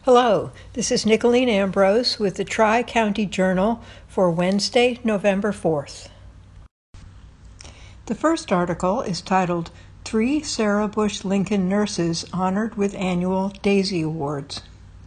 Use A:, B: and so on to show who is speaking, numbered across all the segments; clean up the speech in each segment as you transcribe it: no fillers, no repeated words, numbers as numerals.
A: Hello, this is Nicolene Ambrose with the Tri-County Journal for Wednesday, November 4th. The first article is titled, 3 Sarah Bush Lincoln Nurses Honored with Annual Daisy Awards.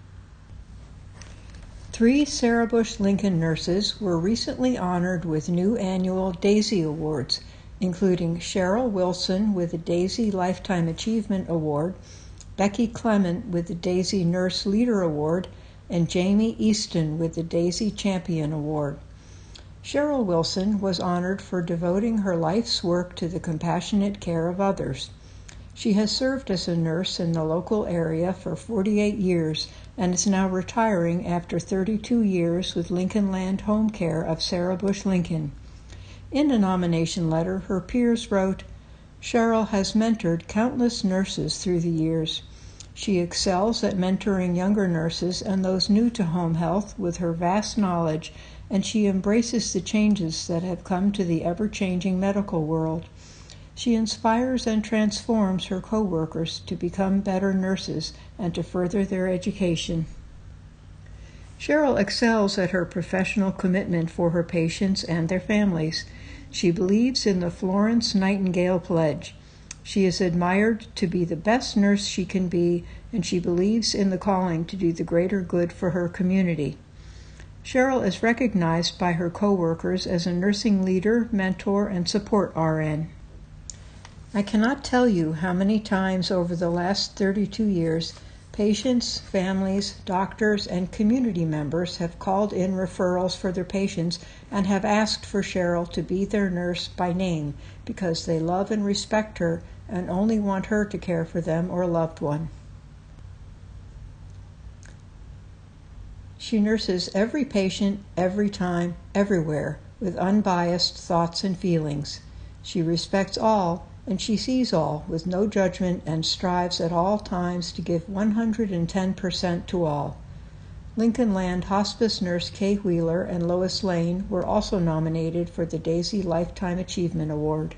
A: 3 Sarah Bush Lincoln nurses were recently honored with new annual Daisy Awards, including Cheryl Wilson with the Daisy Lifetime Achievement Award, Becky Clement with the Daisy Nurse Leader Award, and Jamie Easton with the Daisy Champion Award. Cheryl Wilson was honored for devoting her life's work to the compassionate care of others. She has served as a nurse in the local area for 48 years and is now retiring after 32 years with Lincoln Land Home Care of Sarah Bush Lincoln. In a nomination letter, her peers wrote, Cheryl has mentored countless nurses through the years. She excels at mentoring younger nurses and those new to home health with her vast knowledge, and she embraces the changes that have come to the ever-changing medical world. She inspires and transforms her co-workers to become better nurses and to further their education. Cheryl excels at her professional commitment for her patients and their families. She believes in the Florence Nightingale Pledge. She is admired to be the best nurse she can be, and she believes in the calling to do the greater good for her community. Cheryl is recognized by her co-workers as a nursing leader, mentor, and support RN. I cannot tell you how many times over the last 32 years patients, families, doctors, and community members have called in referrals for their patients and have asked for Cheryl to be their nurse by name because they love and respect her and only want her to care for them or a loved one. She nurses every patient, every time, everywhere, with unbiased thoughts and feelings. She respects all, and she sees all with no judgment and strives at all times to give 110% to all. Lincoln Land Hospice nurse Kay Wheeler and Lois Lane were also nominated for the Daisy Lifetime Achievement Award.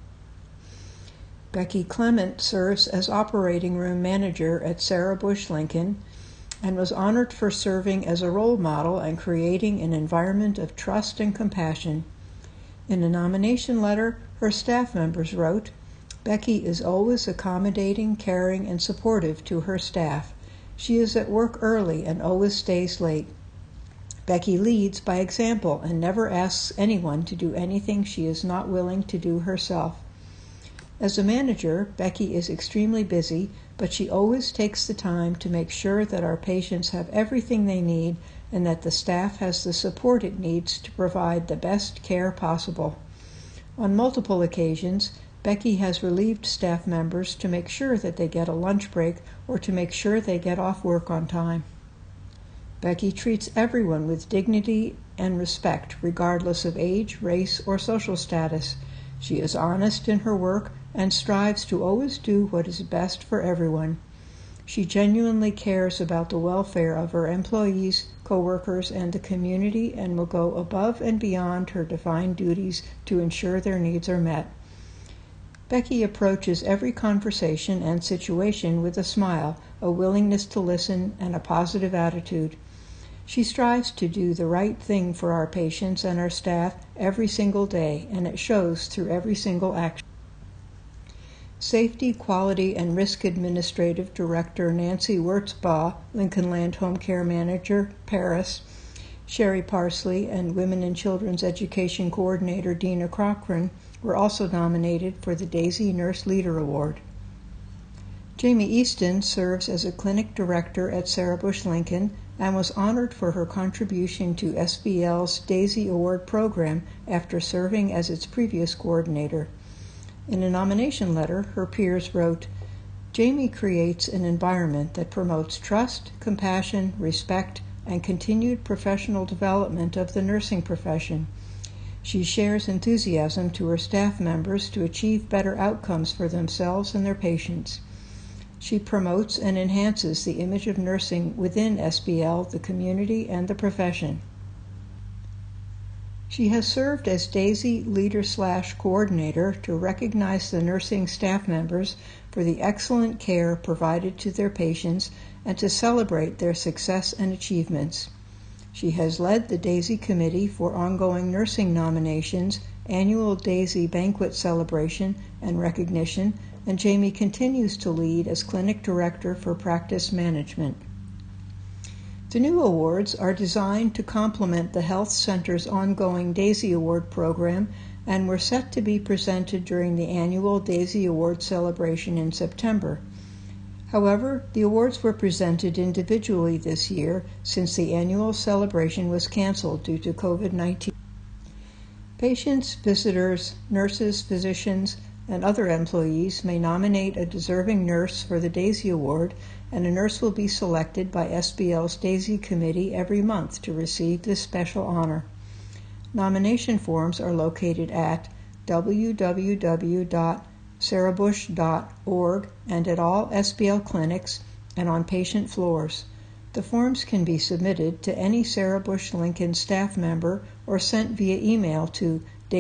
A: Becky Clement serves as operating room manager at Sarah Bush Lincoln and was honored for serving as a role model and creating an environment of trust and compassion. In a nomination letter, her staff members wrote, Becky is always accommodating, caring, and supportive to her staff. She is at work early and always stays late. Becky leads by example and never asks anyone to do anything she is not willing to do herself. As a manager, Becky is extremely busy, but she always takes the time to make sure that our patients have everything they need and that the staff has the support it needs to provide the best care possible. On multiple occasions, Becky has relieved staff members to make sure that they get a lunch break or to make sure they get off work on time. Becky treats everyone with dignity and respect, regardless of age, race, or social status. She is honest in her work and strives to always do what is best for everyone. She genuinely cares about the welfare of her employees, co-workers, and the community and will go above and beyond her defined duties to ensure their needs are met. Becky approaches every conversation and situation with a smile, a willingness to listen, and a positive attitude. She strives to do the right thing for our patients and our staff every single day, and it shows through every single action. Safety, Quality, and Risk Administrative Director Nancy Wurtzbaugh, Lincoln Land Home Care Manager, Paris, Sherry Parsley, and Women and Children's Education Coordinator Dina Cochran were also nominated for the Daisy Nurse Leader Award. Jamie Easton serves as a clinic director at Sarah Bush Lincoln and was honored for her contribution to SBL's Daisy Award program after serving as its previous coordinator. In a nomination letter, her peers wrote, Jamie creates an environment that promotes trust, compassion, respect, and continued professional development of the nursing profession. She shares enthusiasm to her staff members to achieve better outcomes for themselves and their patients. She promotes and enhances the image of nursing within SBL, the community, and the profession. She has served as Daisy Leader/Coordinator to recognize the nursing staff members for the excellent care provided to their patients and to celebrate their success and achievements. She has led the DAISY Committee for ongoing nursing nominations, annual DAISY banquet celebration and recognition, and Jamie continues to lead as Clinic Director for Practice Management. The new awards are designed to complement the Health Center's ongoing DAISY Award program and were set to be presented during the annual DAISY Award celebration in September. However, the awards were presented individually this year since the annual celebration was canceled due to COVID-19. Patients, visitors, nurses, physicians, and other employees may nominate a deserving nurse for the DAISY Award, and a nurse will be selected by SBL's DAISY Committee every month to receive this special honor. Nomination forms are located at www.sarahbush.org and at all SBL clinics and on patient floors. The forms can be submitted to any Sarah Bush Lincoln staff member or sent via email to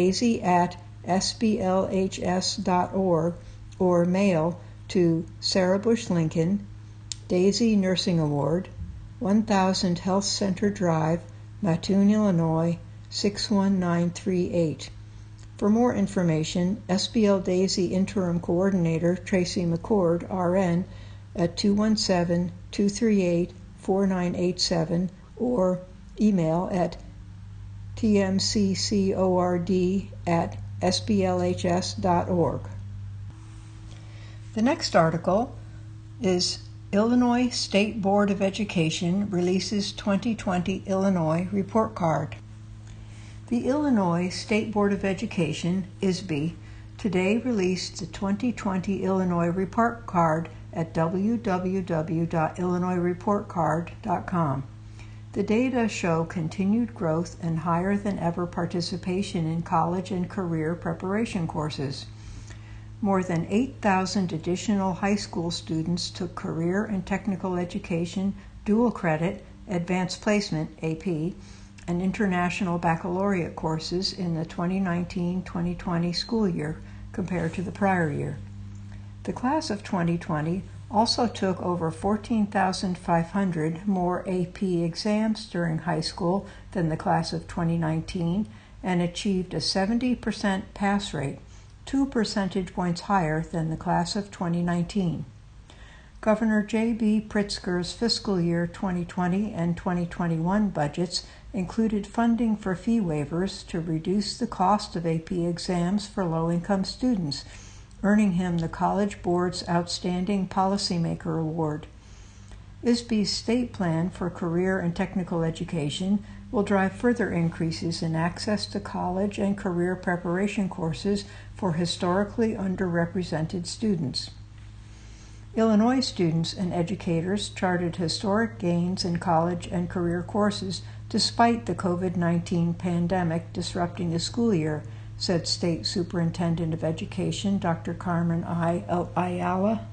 A: daisy@sblhs.org or mail to Sarah Bush Lincoln, DAISY Nursing Award, 1000 Health Center Drive, Mattoon, Illinois, 61938. For more information, SBL DAISY Interim Coordinator Tracy McCord, RN, at 217-238-4987 or email at tmccord@sblhs.org. The next article is Illinois State Board of Education releases 2020 Illinois Report Card. The Illinois State Board of Education, ISB, today released the 2020 Illinois Report Card at www.illinoisreportcard.com. The data show continued growth and higher than ever participation in college and career preparation courses. More than 8,000 additional high school students took career and technical education, dual credit, advanced placement, AP, and international baccalaureate courses in the 2019-2020 school year compared to the prior year. The class of 2020 also took over 14,500 more AP exams during high school than the class of 2019 and achieved a 70% pass rate, 2 percentage points higher than the class of 2019. Governor J.B. Pritzker's fiscal year 2020 and 2021 budgets included funding for fee waivers to reduce the cost of AP exams for low-income students, earning him the College Board's Outstanding Policymaker Award. ISB's state plan for career and technical education will drive further increases in access to college and career preparation courses for historically underrepresented students. Illinois students and educators charted historic gains in college and career courses despite the COVID-19 pandemic disrupting the school year, said State Superintendent of Education Dr. Carmen Ayala.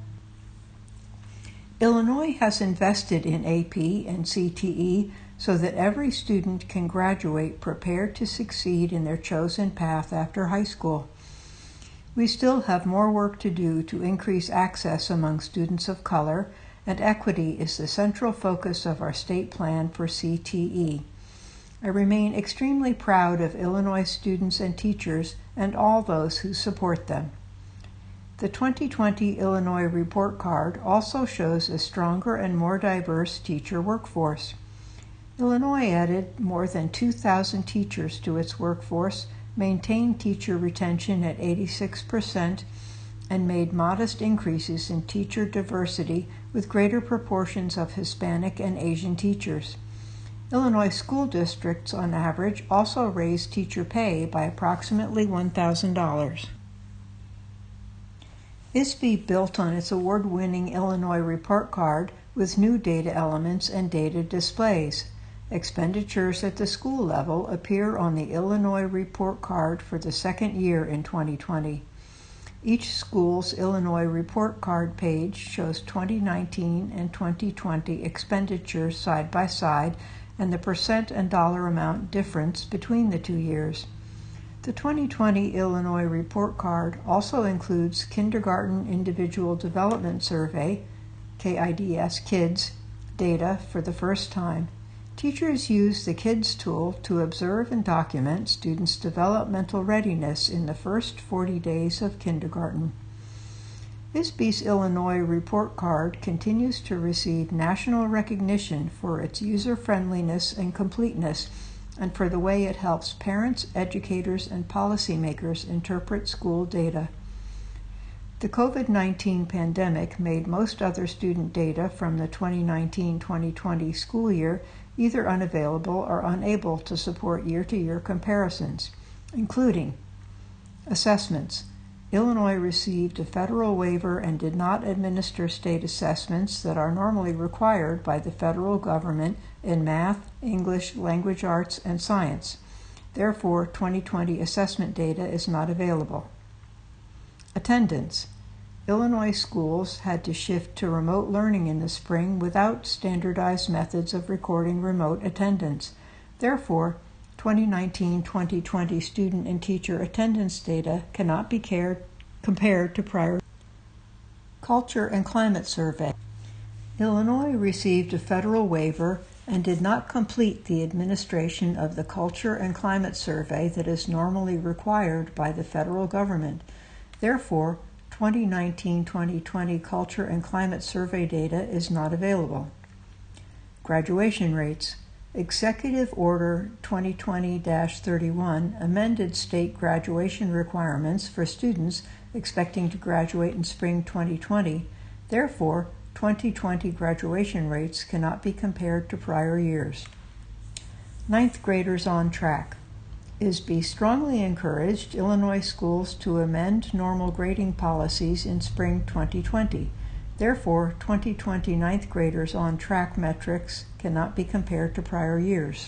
A: Illinois has invested in AP and CTE so that every student can graduate prepared to succeed in their chosen path after high school. We still have more work to do to increase access among students of color, and equity is the central focus of our state plan for CTE. I remain extremely proud of Illinois students and teachers and all those who support them. The 2020 Illinois Report Card also shows a stronger and more diverse teacher workforce. Illinois added more than 2,000 teachers to its workforce, maintained teacher retention at 86%, and made modest increases in teacher diversity with greater proportions of Hispanic and Asian teachers. Illinois school districts, on average, also raised teacher pay by approximately $1,000. ISB built on its award-winning Illinois Report Card with new data elements and data displays. Expenditures at the school level appear on the Illinois Report Card for the second year in 2020. Each school's Illinois Report Card page shows 2019 and 2020 expenditures side by side and the percent and dollar amount difference between the 2 years. The 2020 Illinois Report Card also includes Kindergarten Individual Development Survey, KIDS, data for the first time. Teachers use the KIDS tool to observe and document students' developmental readiness in the first 40 days of kindergarten. ISBE's Illinois report card continues to receive national recognition for its user-friendliness and completeness, and for the way it helps parents, educators, and policymakers interpret school data. The COVID-19 pandemic made most other student data from the 2019-2020 school year either unavailable or unable to support year-to-year comparisons, including assessments. Illinois received a federal waiver and did not administer state assessments that are normally required by the federal government in math, English, language arts, and science. Therefore, 2020 assessment data is not available. Attendance. Illinois schools had to shift to remote learning in the spring without standardized methods of recording remote attendance. Therefore, 2019-2020 student and teacher attendance data cannot be compared to prior. Culture and Climate Survey. Illinois received a federal waiver and did not complete the administration of the Culture and Climate Survey that is normally required by the federal government. Therefore, 2019-2020 Culture and Climate Survey data is not available. Graduation rates. Executive Order 2020-31 amended state graduation requirements for students expecting to graduate in spring 2020. Therefore, 2020 graduation rates cannot be compared to prior years. Ninth graders on track. ISBE strongly encouraged Illinois schools to amend normal grading policies in spring 2020. Therefore, 2020 ninth graders on track metrics cannot be compared to prior years.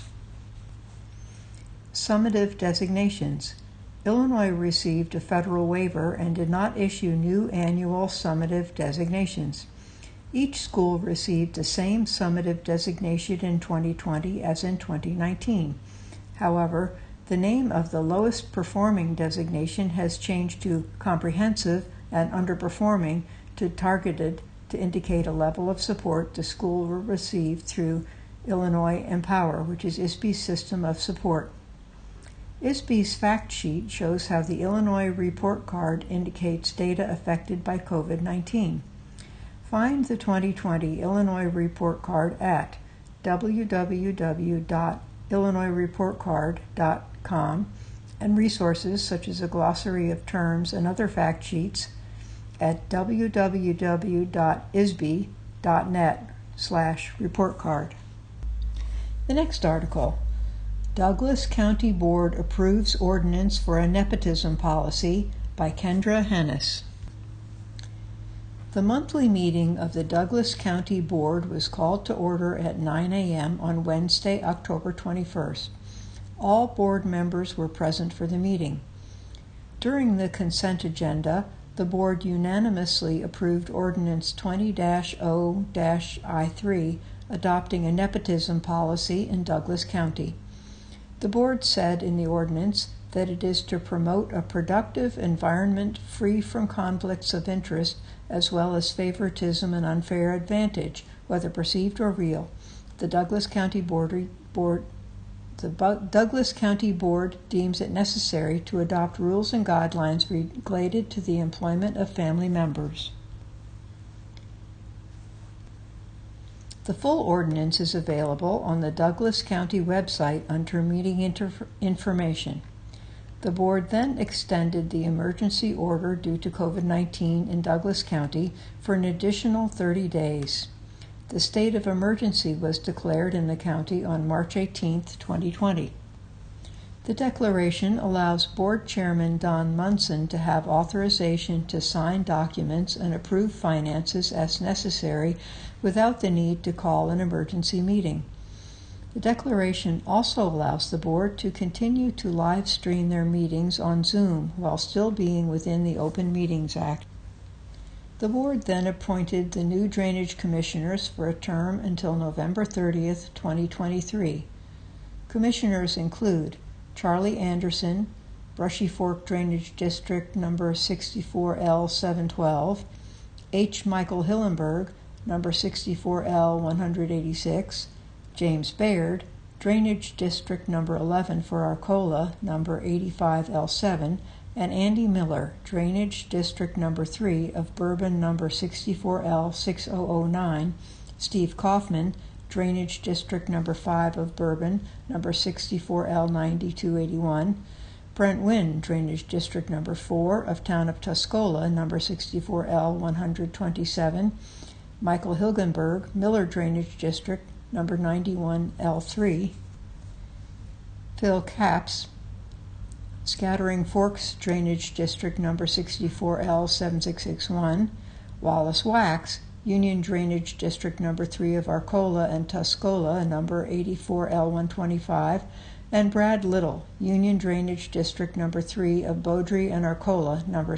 A: Summative designations. Illinois received a federal waiver and did not issue new annual summative designations. Each school received the same summative designation in 2020 as in 2019. However, the name of the lowest performing designation has changed to comprehensive and underperforming to targeted to indicate a level of support the school will receive through Illinois Empower, which is ISBE's system of support. ISBE's fact sheet shows how the Illinois report card indicates data affected by COVID-19. Find the 2020 Illinois report card at www.illinoisreportcard.com and resources such as a glossary of terms and other fact sheets at www.isbe.net/reportcard. The next article, Douglas County Board Approves Ordinance for a Nepotism Policy by Kendra Hennis. The monthly meeting of the Douglas County Board was called to order at 9 a.m. on Wednesday, October 21st. All board members were present for the meeting. During the consent agenda, the board unanimously approved Ordinance 20-0-I3, adopting a nepotism policy in Douglas County. The board said in the ordinance that it is to promote a productive environment free from conflicts of interest as well as favoritism and unfair advantage, whether perceived or real. The Douglas County Board deems it necessary to adopt rules and guidelines related to the employment of family members. The full ordinance is available on the Douglas County website under Meeting Information. The board then extended the emergency order due to COVID-19 in Douglas County for an additional 30 days. The state of emergency was declared in the county on March 18, 2020. The declaration allows Board Chairman Don Munson to have authorization to sign documents and approve finances as necessary without the need to call an emergency meeting. The declaration also allows the board to continue to live stream their meetings on Zoom while still being within the Open Meetings Act. The board then appointed the new drainage commissioners for a term until November 30th, 2023. Commissioners include Charlie Anderson, Brushy Fork Drainage District number 64L712, H. Michael Hillenberg, number 64L 186, James Baird, Drainage District number 11 for Arcola, number 85L7, and Andy Miller, Drainage District number 3 of Bourbon, number 64L6009, Steve Kaufman, Drainage District number 5 of Bourbon, number 64L9281, Brent Wynn, Drainage District number 4 of Town of Tuscola, number 64L127, Michael Hilgenberg, Miller Drainage District number 91L3, Phil Capps, Scattering Forks Drainage District number 64L7661, Wallace Wax, Union Drainage District number 3 of Arcola and Tuscola, number 84L125, and Brad Little, Union Drainage District number 3 of Beaudry and Arcola, number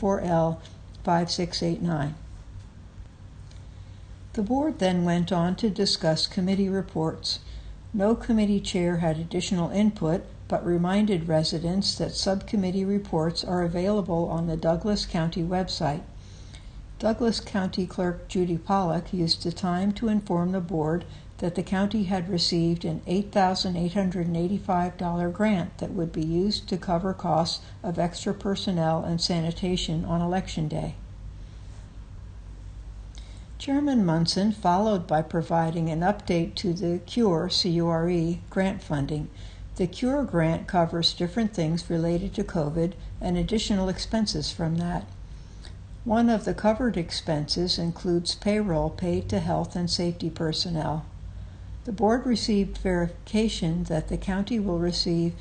A: 64L5689. The board then went on to discuss committee reports. No committee chair had additional input, but reminded residents that subcommittee reports are available on the Douglas County website. Douglas County Clerk Judy Pollack used the time to inform the board that the county had received an $8,885 grant that would be used to cover costs of extra personnel and sanitation on Election Day. Chairman Munson followed by providing an update to the CURE, C-U-R-E, grant funding. The CURE grant covers different things related to COVID and additional expenses from that. One of the covered expenses includes payroll paid to health and safety personnel. The board received verification that the county will receive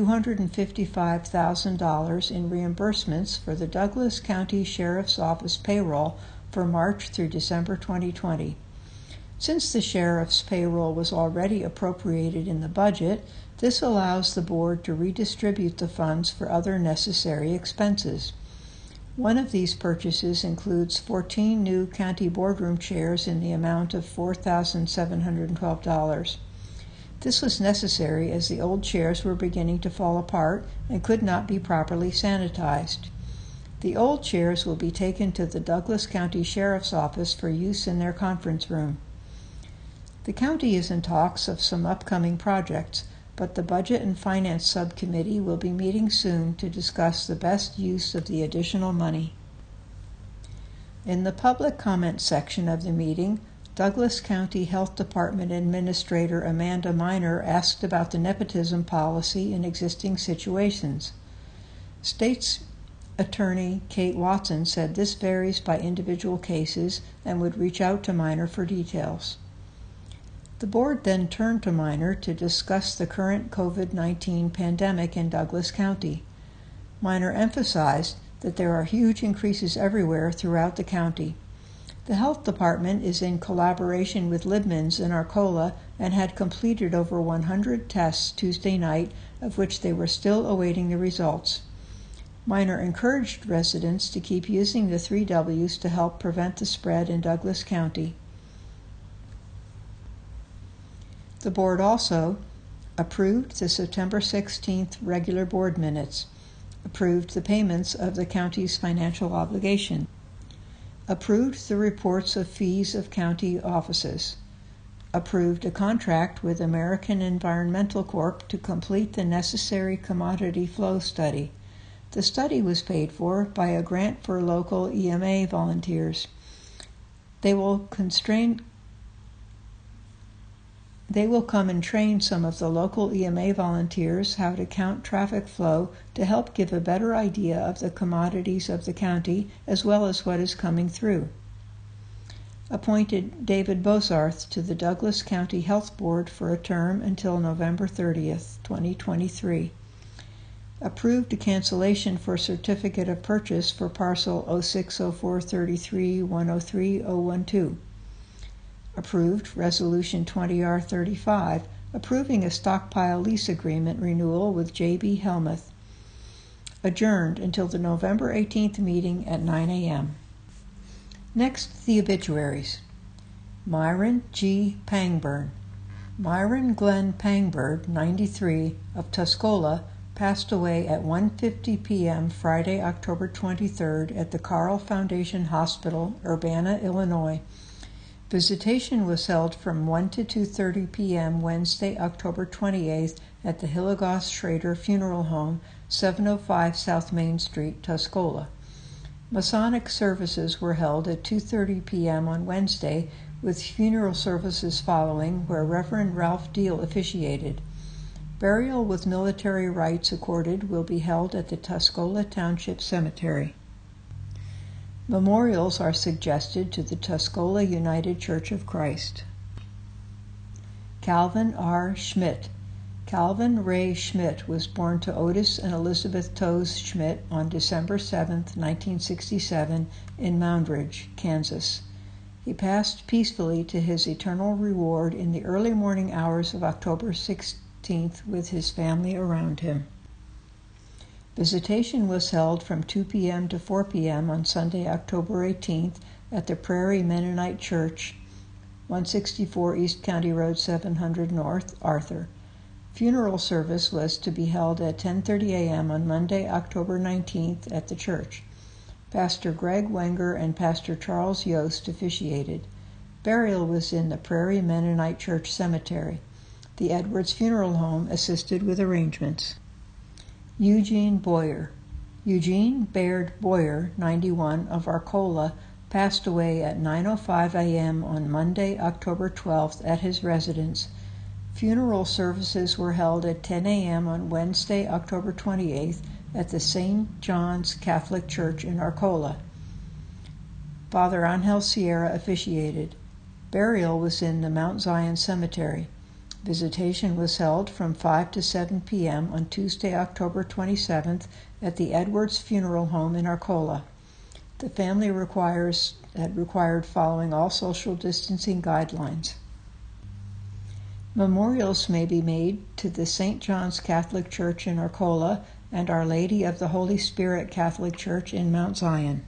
A: $255,000 in reimbursements for the Douglas County Sheriff's Office payroll for March through December 2020. Since the sheriff's payroll was already appropriated in the budget, this allows the board to redistribute the funds for other necessary expenses. One of these purchases includes 14 new county boardroom chairs in the amount of $4,712. This was necessary as the old chairs were beginning to fall apart and could not be properly sanitized. The old chairs will be taken to the Douglas County Sheriff's Office for use in their conference room. The county is in talks of some upcoming projects, but the Budget and Finance Subcommittee will be meeting soon to discuss the best use of the additional money. In the public comment section of the meeting, Douglas County Health Department Administrator Amanda Miner asked about the nepotism policy in existing situations. State's Attorney Kate Watson said this varies by individual cases and would reach out to Miner for details. The board then turned to Miner to discuss the current COVID-19 pandemic in Douglas County. Miner emphasized that there are huge increases everywhere throughout the county. The health department is in collaboration with Libmans in Arcola and had completed over 100 tests Tuesday night, of which they were still awaiting the results. Miner encouraged residents to keep using the 3 Ws to help prevent the spread in Douglas County. The board also approved the September 16th regular board minutes, approved the payments of the county's financial obligation, approved the reports of fees of county offices, approved a contract with American Environmental Corp. To complete the necessary commodity flow study. The study was paid for by a grant for local EMA volunteers. They will come and train some of the local EMA volunteers how to count traffic flow to help give a better idea of the commodities of the county as well as what is coming through. Appointed David Bosarth to the Douglas County Health Board for a term until November 30th, 2023. Approved a cancellation for certificate of purchase for parcel 060433103012. Approved Resolution 20R35, approving a stockpile lease agreement renewal with J.B. Helmuth. Adjourned until the November 18th meeting at 9 a.m. Next, the obituaries. Myron G. Pangburn. Myron Glenn Pangburn, 93, of Tuscola, passed away at 1:50 p.m. Friday, October 23rd at the Carl Foundation Hospital, Urbana, Illinois. Visitation was held from 1 to 2:30 p.m. Wednesday, October 28th at the Hillegas Schrader Funeral Home, 705 South Main Street, Tuscola. Masonic services were held at 2:30 p.m. on Wednesday, with funeral services following, where Reverend Ralph Deal officiated. Burial with military rites accorded will be held at the Tuscola Township Cemetery. Memorials are suggested to the Tuscola United Church of Christ. Calvin R. Schmidt. Calvin Ray Schmidt was born to Otis and Elizabeth Toes Schmidt on December 7, 1967, in Moundridge, Kansas. He passed peacefully to his eternal reward in the early morning hours of October 16th with his family around him. Visitation was held from 2 p.m. to 4 p.m. on Sunday, October 18th at the Prairie Mennonite Church, 164 East County Road 700 North, Arthur. Funeral service was to be held at 10:30 a.m. on Monday, October 19th at the church. Pastor Greg Wenger and Pastor Charles Yost officiated. Burial was in the Prairie Mennonite Church Cemetery. The Edwards Funeral Home assisted with arrangements. Eugene Boyer. Eugene Baird Boyer, 91, of Arcola, passed away at 9:05 a.m. on Monday, October 12th at his residence. Funeral services were held at 10 a.m. on Wednesday, October 28th at the St. John's Catholic Church in Arcola. Father Angel Sierra officiated. Burial was in the Mount Zion Cemetery. Visitation was held from 5 to 7 p.m. on Tuesday, October 27th at the Edwards Funeral Home in Arcola. The family required following all social distancing guidelines. Memorials may be made to the St. John's Catholic Church in Arcola and Our Lady of the Holy Spirit Catholic Church in Mount Zion.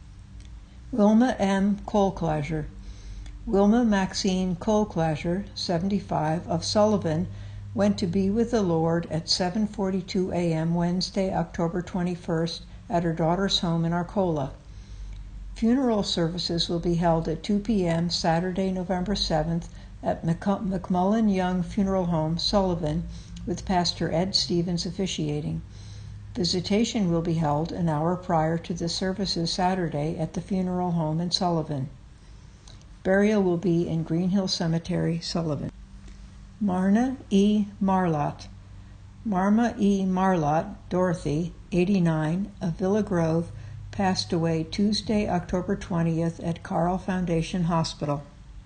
A: Wilma M. Colclasher. Wilma Maxine Colclasher, 75, of Sullivan, went to be with the Lord at 7:42 a.m. Wednesday, October 21st, at her daughter's home in Arcola. Funeral services will be held at 2 p.m. Saturday, November 7th, at McMullen Young Funeral Home, Sullivan, with Pastor Ed Stevens officiating. Visitation will be held an hour prior to the services Saturday at the funeral home in Sullivan. Burial will be in Green Hill Cemetery, Sullivan. Marna E. Marlott. Marma E. Marlott, Dorothy, 89, of Villa Grove, passed away Tuesday, October 20th at Carl Foundation Hospital.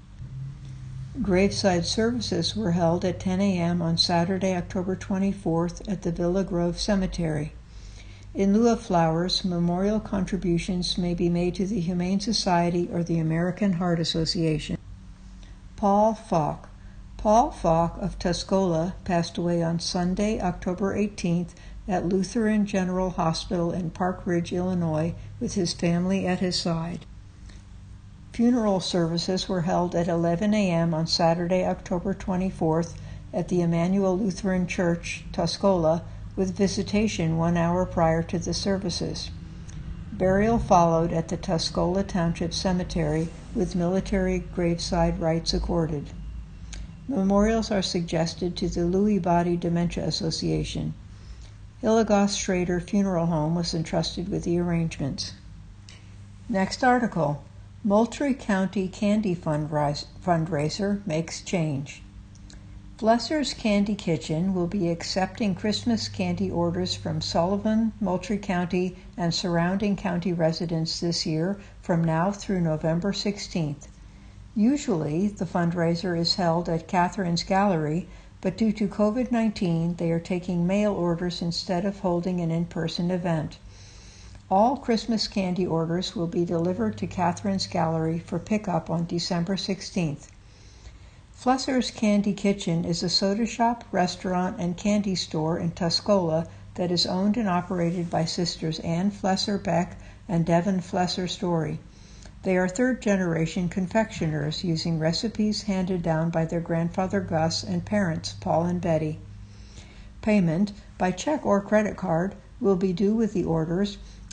A: Graveside services were held at 10 a.m. on Saturday, October 24th at the Villa Grove Cemetery. In lieu of flowers, memorial contributions may be made to the Humane Society or the American Heart Association. Paul Falk. Paul Falk of Tuscola passed away on Sunday, October 18th at Lutheran General Hospital in Park Ridge, Illinois, with his family at his side. Funeral services were held at 11 a.m. on Saturday, October 24th at the Emmanuel Lutheran Church, Tuscola, with visitation 1 hour prior to the services. Burial followed at the Tuscola Township Cemetery with military graveside rites accorded. Memorials are suggested to the Lewy Body Dementia Association. Hillegas Schrader Funeral Home was entrusted with the arrangements. Next article. Moultrie County Candy Fundraiser makes change. Flesser's Candy Kitchen will be accepting Christmas candy orders from Sullivan, Moultrie County, and surrounding county residents this year from now through November 16th. Usually, the fundraiser is held at Catherine's Gallery, but due to COVID-19, they are taking mail orders instead of holding an in-person event. All Christmas candy orders will be delivered to Catherine's Gallery for pickup on December 16th. Flesser's Candy Kitchen is a soda shop, restaurant, and candy store in Tuscola that is owned and operated by sisters Ann Flesser Beck and Devin Flesser Story. They are third-generation confectioners using recipes handed down by their grandfather Gus and parents Paul and Betty. Payment, by check or credit card, will be due with the orders,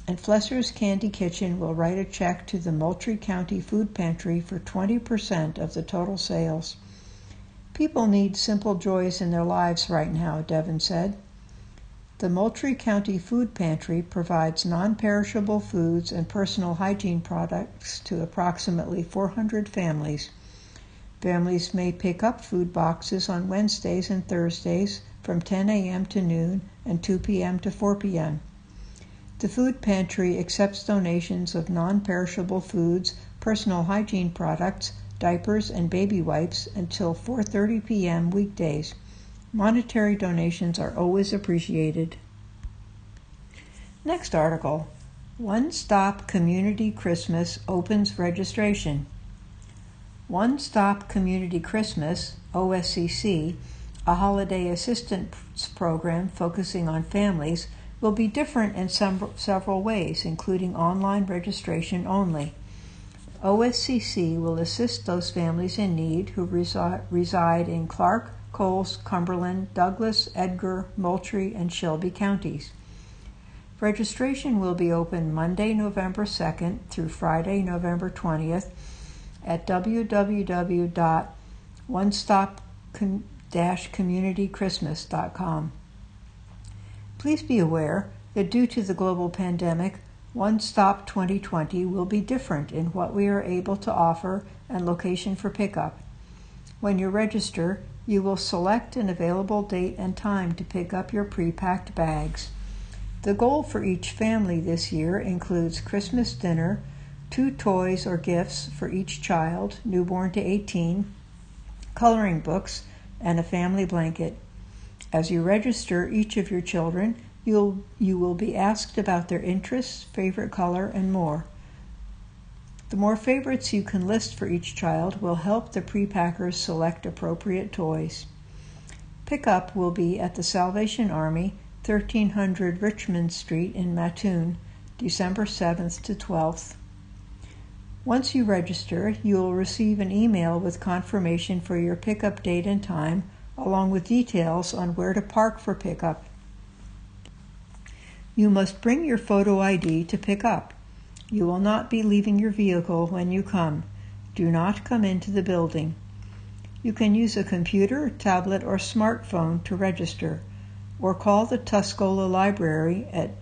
A: and Flesser's Candy Kitchen will write a check to the Moultrie County Food Pantry for 20% of the total sales. People need simple joys in their lives right now, Devin said. The Moultrie County Food Pantry provides non-perishable foods and personal hygiene products to approximately 400 families. Families may pick up food boxes on Wednesdays and Thursdays from 10 a.m. to noon and 2 p.m. to 4 p.m. The food pantry accepts donations of non-perishable foods, personal hygiene products, diapers, and baby wipes until 4:30 p.m. weekdays. Monetary donations are always appreciated. Next article. One Stop Community Christmas opens registration. One Stop Community Christmas, OSCC, a holiday assistance program focusing on families, will be different in several ways, including online registration only. OSCC will assist those families in need who reside in Clark, Coles, Cumberland, Douglas, Edgar, Moultrie, and Shelby counties. Registration will be open Monday, November 2nd through Friday, November 20th at www.onestop-communitychristmas.com. Please be aware that due to the global pandemic, One Stop 2020 will be different in what we are able to offer and location for pickup. When you register, you will select an available date and time to pick up your pre-packed bags. The goal for each family this year includes Christmas dinner, 2 toys or gifts for each child, newborn to 18, coloring books, and a family blanket. As you register each of your children, you will be asked about their interests, favorite color, and more. The more favorites you can list for each child will help the prepackers select appropriate toys. Pickup will be at the Salvation Army, 1300 Richmond Street in Mattoon, December 7th to 12th. Once you register, you will receive an email with confirmation for your pickup date and time, along with details on where to park for pickup. You must bring your photo ID to pick up. You will not be leaving your vehicle when you come. Do not come into the building. You can use a computer, tablet, or smartphone to register, or call the Tuscola Library at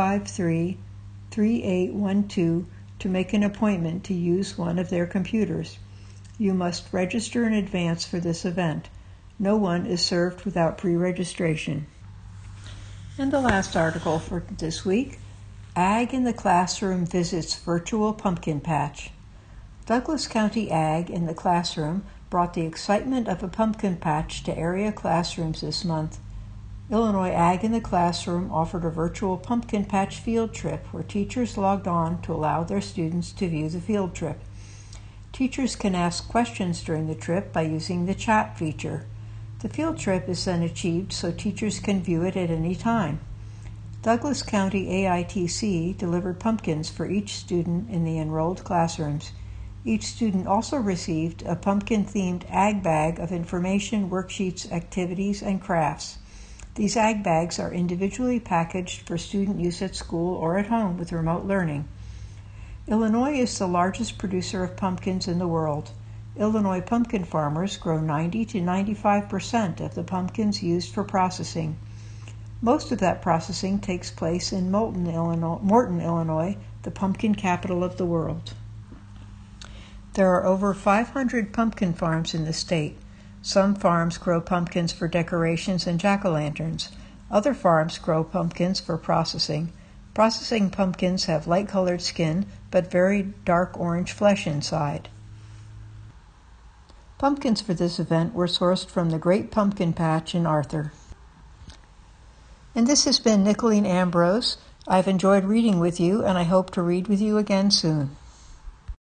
A: 253-3812 to make an appointment to use one of their computers. You must register in advance for this event. No one is served without pre-registration. And the last article for this week, Ag in the Classroom visits virtual pumpkin patch. Douglas County Ag in the Classroom brought the excitement of a pumpkin patch to area classrooms this month. Illinois Ag in the Classroom offered a virtual pumpkin patch field trip where teachers logged on to allow their students to view the field trip. Teachers can ask questions during the trip by using the chat feature. The field trip is then achieved so teachers can view it at any time. Douglas County AITC delivered pumpkins for each student in the enrolled classrooms. Each student also received a pumpkin-themed ag bag of information, worksheets, activities, and crafts. These ag bags are individually packaged for student use at school or at home with remote learning. Illinois is the largest producer of pumpkins in the world. Illinois pumpkin farmers grow 90 to 95% of the pumpkins used for processing. Most of that processing takes place in Morton, Illinois, the pumpkin capital of the world. There are over 500 pumpkin farms in the state. Some farms grow pumpkins for decorations and jack-o'-lanterns. Other farms grow pumpkins for processing. Processing pumpkins have light-colored skin, but very dark orange flesh inside. Pumpkins for this event were sourced from the Great Pumpkin Patch in Arthur. And this has been Nicolene Ambrose. I've enjoyed reading with you, and I hope to read with you again soon.